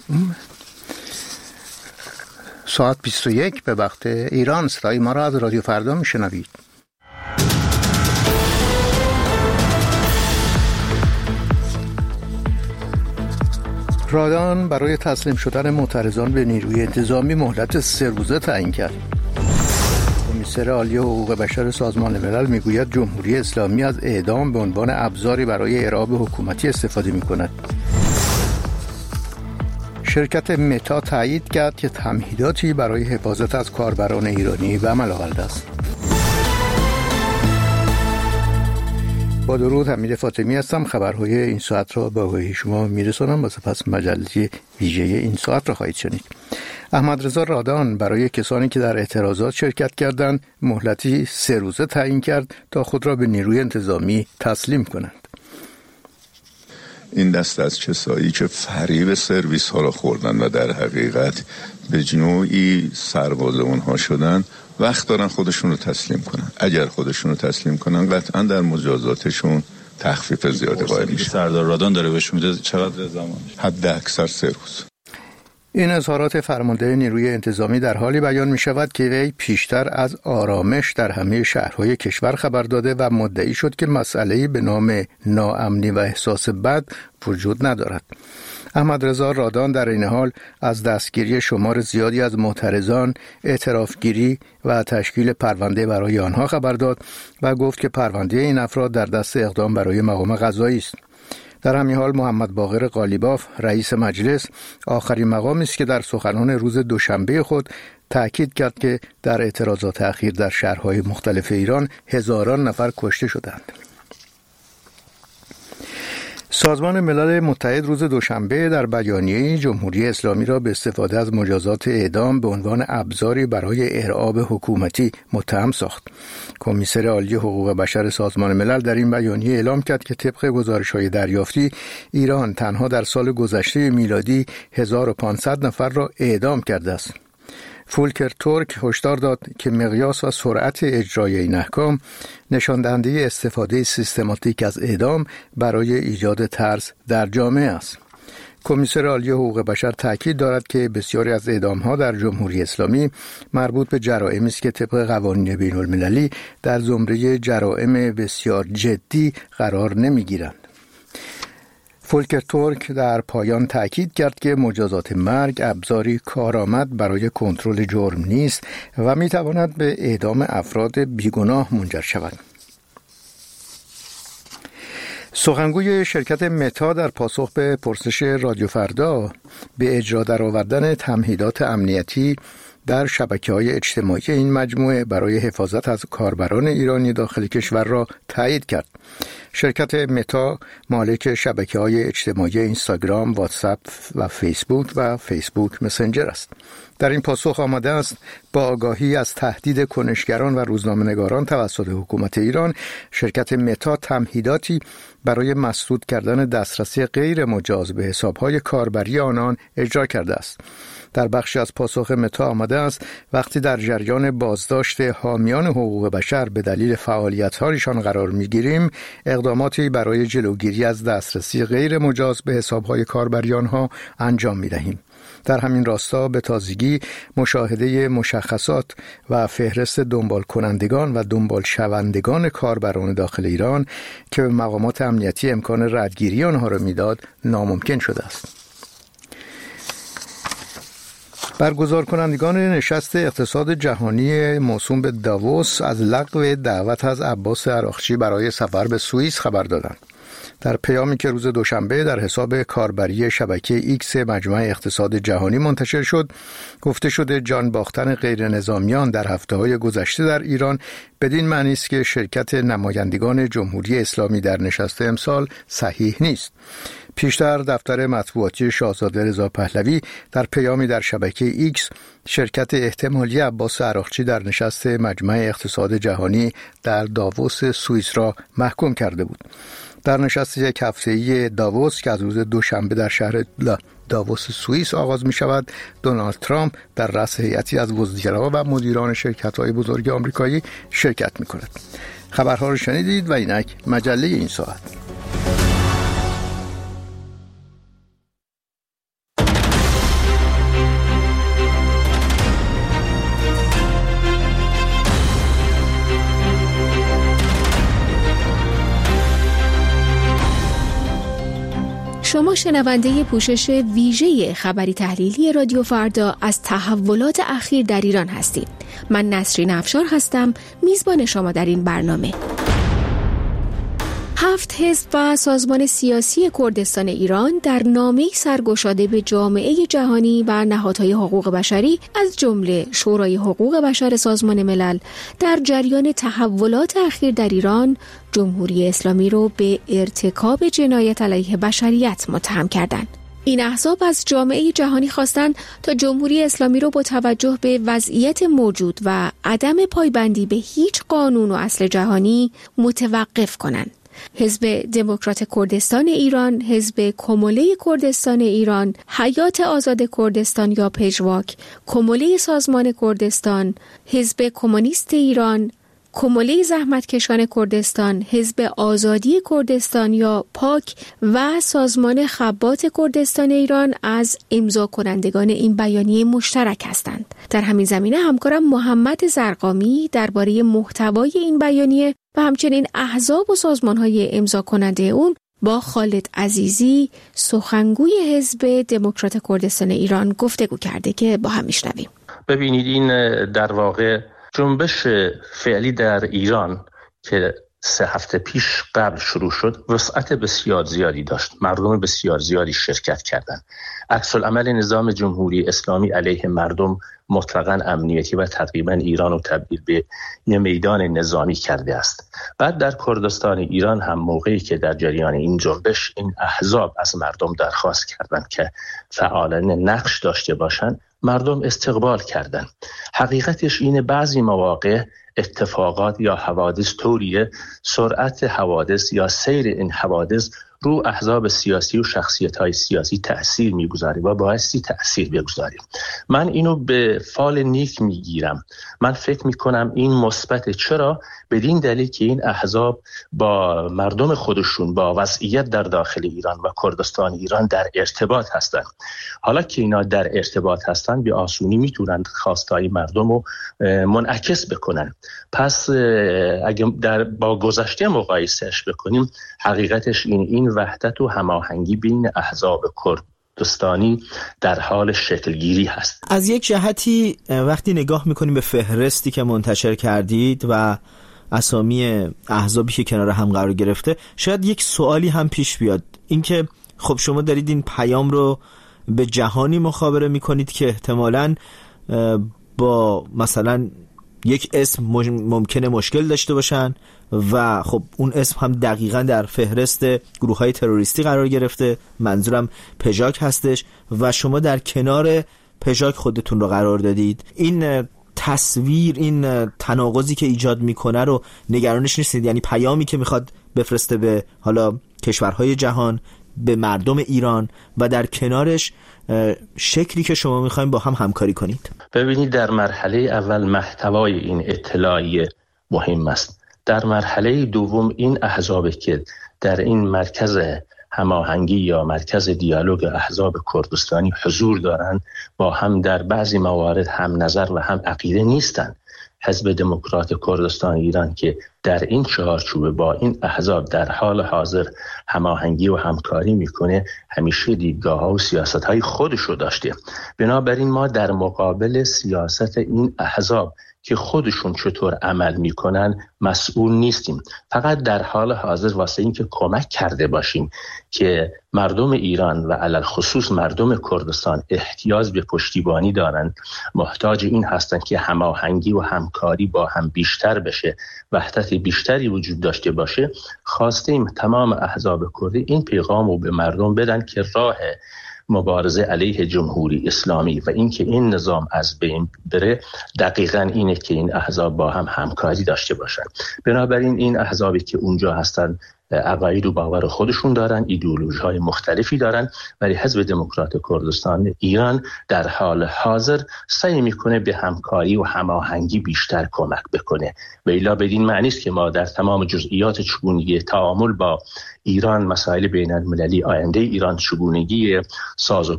ساعت 21 به وقت ایران. صدای ما را از رادیو فردا میشنوید. رادان برای تسلیم شدن معترضان به نیروی انتظامی مهلت 3 روزه تعیین کرد. کمیسر عالی حقوق بشر سازمان ملل میگوید جمهوری اسلامی از اعدام به عنوان ابزاری برای ارعاب حکومتی استفاده میکند. شرکت متا تایید کرد که تمهیداتی برای حفاظت از کاربران ایرانی به عمل آورده است. با درود، حمید فاطمی هستم. خبرهای این ساعت را به آگاهی شما میرسانم و سپس مجله ویژه این ساعت را خواهید شنید. احمدرضا رادان برای کسانی که در اعتراضات شرکت کردند مهلتی 3 روزه تعیین کرد تا خود را به نیروی انتظامی تسلیم کنند. این دست از کسایی که فریب سرویس ها را خوردن و در حقیقت به نوعی سرباز اونها شدن وقت دارن خودشون رو تسلیم کنن. اگر خودشون رو تسلیم کنن قطعا در مجازاتشون تخفیف زیاده قائل میشه. سردار رادان داره بهش میده چقدر زمان؟ حد اکثر 3 روز. این اظهارات فرمانده نیروی انتظامی در حالی بیان می شود که وی پیشتر از آرامش در همه شهرهای کشور خبر داده و مدعی شد که مسئله‌ای به نام ناامنی و احساس بد وجود ندارد. احمدرضا رادان در این حال از دستگیری شمار زیادی از معترضان، اعترافگیری و تشکیل پرونده برای آنها خبر داد و گفت که پرونده این افراد در دست اقدام برای مقام قضایی است. در همین حال محمد باقر قالیباف رئیس مجلس آخرین مقامی است که در سخنان روز دوشنبه خود تأکید کرد که در اعتراضات اخیر در شهرهای مختلف ایران هزاران نفر کشته شدند. سازمان ملل متحد روز دوشنبه در بیانیه‌ای جمهوری اسلامی را به استفاده از مجازات اعدام به عنوان ابزاری برای ارعاب حکومتی متهم ساخت. کمیسر عالی حقوق بشر سازمان ملل در این بیانیه اعلام کرد که طبق گزارش‌های دریافتی ایران تنها در سال گذشته میلادی 1500 نفر را اعدام کرده است. فولکر تورک هشدار داد که مقیاس و سرعت اجرای این احکام نشان دهنده استفاده سیستماتیک از اعدام برای ایجاد ترس در جامعه است. کمیسر عالی حقوق بشر تاکید دارد که بسیاری از اعدام‌ها در جمهوری اسلامی مربوط به جرائمی است که طبق قوانین بین‌المللی در زمره جرائم بسیار جدی قرار نمی‌گیرند. فولکر تورک در پایان تأکید کرد که مجازات مرگ ابزاری کارآمد برای کنترل جرم نیست و می‌تواند به اعدام افراد بیگناه منجر شود. سخنگوی شرکت متا در پاسخ به پرسش رادیو فردا به اجرا درآوردن تمهیدات امنیتی در شبکه‌های اجتماعی این مجموعه برای حفاظت از کاربران ایرانی داخل کشور را تایید کرد. شرکت متا مالک شبکه‌های اجتماعی اینستاگرام، واتساپ و فیسبوک مسنجر است. در این پاسخ آماده است با آگاهی از تهدید کنشگران و روزنامه‌نگاران توسط حکومت ایران، شرکت متا تمهیداتی برای مسدود کردن دسترسی غیر مجاز به حساب‌های کاربری آنان اجرا کرده است. در بخشی از پاسخ متا آمده است وقتی در جریان بازداشت حامیان حقوق بشر به دلیل فعالیت‌هایشان قرار می‌گیریم، اقداماتی برای جلوگیری از دسترسی غیر مجاز به حساب‌های کاربری آنها انجام می‌دهیم. در همین راستا به تازگی مشاهده مشخصات و فهرست دنبال کنندگان و دنبال شوندگان کاربران داخل ایران که به مقامات امنیتی امکان ردگیری آنها را میداد ناممکن شده است. برگزار کنندگان نشست اقتصاد جهانی موسوم به داووس از لغو دعوت از عباس عراقچی برای سفر به سوئیس خبر دادند. در پیامی که روز دوشنبه در حساب کاربری شبکه ایکس مجمع اقتصاد جهانی منتشر شد، گفته شده جان باختن غیر نظامیان در هفته‌های گذشته در ایران بدین معنی است که شرکت نمایندگان جمهوری اسلامی در نشست امسال صحیح نیست. پیشتر دفتر مطبوعاتی شاهزاده رضا پهلوی در پیامی در شبکه ایکس شرکت احتمالی عباس عراقچی در نشست مجمع اقتصاد جهانی در داووس سوئیس را محکوم کرده بود. در نشست یک هفته‌ای داووس که از روز دوشنبه در شهر داووس سوئیس آغاز می شود، دونالد ترامپ در رأس هیئتی از وزرا و مدیران شرکت‌های بزرگ آمریکایی شرکت می کند. خبرها را شنیدید و اینک مجله این ساعت. شما شنونده پوشش ویژه خبری تحلیلی رادیو فردا از تحولات اخیر در ایران هستید. من نسرین افشار هستم، میزبان شما در این برنامه. 7 حزب و سازمان سیاسی کردستان ایران در نامه‌ای سرگشاده به جامعه جهانی و نهادهای حقوق بشری از جمله شورای حقوق بشر سازمان ملل در جریان تحولات اخیر در ایران جمهوری اسلامی را به ارتکاب جنایت علیه بشریت متهم کردند. این احزاب از جامعه جهانی خواستند تا جمهوری اسلامی را با توجه به وضعیت موجود و عدم پایبندی به هیچ قانون و اصل جهانی متوقف کنند. حزب دموکرات کردستان ایران، حزب کموله کردستان ایران، حیات آزاد کردستان یا پژواک، کموله سازمان کردستان، حزب کمونیست ایران، کموله زحمتکشان کردستان، حزب آزادی کردستان یا پاک و سازمان خبات کردستان ایران از امضا کنندگان این بیانیه مشترک هستند. در همین زمینه همکارم محمد زرقامی درباره محتوای این بیانیه و همچنین احزاب و سازمان‌های امضا کننده اون با خالد عزیزی سخنگوی حزب دموکرات کردستان ایران گفتگو کرده که با هم میشنویم. ببینید، این در واقع جنبش فعلی در ایران که 3 هفته پیش قبل شروع شد وسعت بسیار زیادی داشت. مردم بسیار زیادی شرکت کردند. عکس العمل نظام جمهوری اسلامی علیه مردم مطلقاً امنیتی و تقریباً ایران رو تبدیل به یه میدان نظامی کرده است. بعد در کردستان ایران هم موقعی که در جریان این جنبش این احزاب از مردم درخواست کردند که فعالان نقش داشته باشند، مردم استقبال کردند. حقیقتش اینه بعضی مواقع اتفاقات یا حوادث طوریه سرعت حوادث یا سیر این حوادث رو احزاب سیاسی و شخصیت‌های سیاسی تأثیر می‌گذاره و بایستی تأثیر بگذاره. من اینو به فال نیک میگیرم. من فکر میکنم این مثبت. چرا؟ بدین دلیل که این احزاب با مردم خودشون با وضعیت در داخل ایران و کردستان ایران در ارتباط هستند. حالا که اینا در ارتباط هستند به آسونی میتونن خواستای مردم رو منعکس بکنن. پس اگه با گذشته مقایسهش بکنیم، حقیقتش این وحدت و هماهنگی بین احزاب کردستانی در حال شکلگیری هست. از یک جهتی وقتی نگاه میکنیم به فهرستی که منتشر کردید و اسامی احزابی که کنار هم قرار گرفته، شاید یک سوالی هم پیش بیاد، اینکه خب شما دارید این پیام رو به جهانی مخابره میکنید که احتمالاً با مثلا یک اسم ممکنه مشکل داشته باشن و خب اون اسم هم دقیقاً در فهرست گروه‌های تروریستی قرار گرفته، منظورم پژاک هستش و شما در کنار پژاک خودتون رو قرار دادید. این تصویر، این تناقضی که ایجاد میکنه رو نگرانش نیستید؟ یعنی پیامی که میخواد بفرسته به حالا کشورهای جهان، به مردم ایران و در کنارش شکلی که شما میخوایم با هم همکاری کنید. ببینید، در مرحله اول محتوای این اطلاعیه مهم است. در مرحله دوم این احزاب که در این مرکز هماهنگی یا مرکز دیالوگ احزاب کردستانی حضور دارند با هم در بعضی موارد هم نظر و هم عقیده نیستند. حزب دموکرات کردستان ایران که در این چارچوب با این احزاب در حال حاضر هماهنگی و همکاری میکنه، همیشه دیدگاه‌ها و سیاست‌های خودش رو داشته. بنابراین ما در مقابل سیاست این احزاب که خودشون چطور عمل میکنن مسئول نیستیم. فقط در حال حاضر واسه این که کمک کرده باشیم که مردم ایران و علل خصوص مردم کردستان احتیاج به پشتیبانی دارن، محتاج این هستن که هماهنگی و همکاری با هم بیشتر بشه، وحدت بیشتری وجود داشته باشه. خواستیم تمام احزاب کردی این پیغام رو به مردم بدن که راه مبارزه علیه جمهوری اسلامی و اینکه این نظام از بین بره دقیقاً اینه که این احزاب با هم همکاری داشته باشن. بنابراین این احزابی که اونجا هستن عقاید و باور خودشون دارن، ایدئولوژی‌های مختلفی دارن، ولی حزب دموکرات کردستان ایران در حال حاضر سعی میکنه به همکاری و هماهنگی بیشتر کمک بکنه. و الا بدین معنی است که ما در تمام جزئیات چگونگی تعامل با ایران، مسائل بین المللی، آینده ایران، چگونگی سازو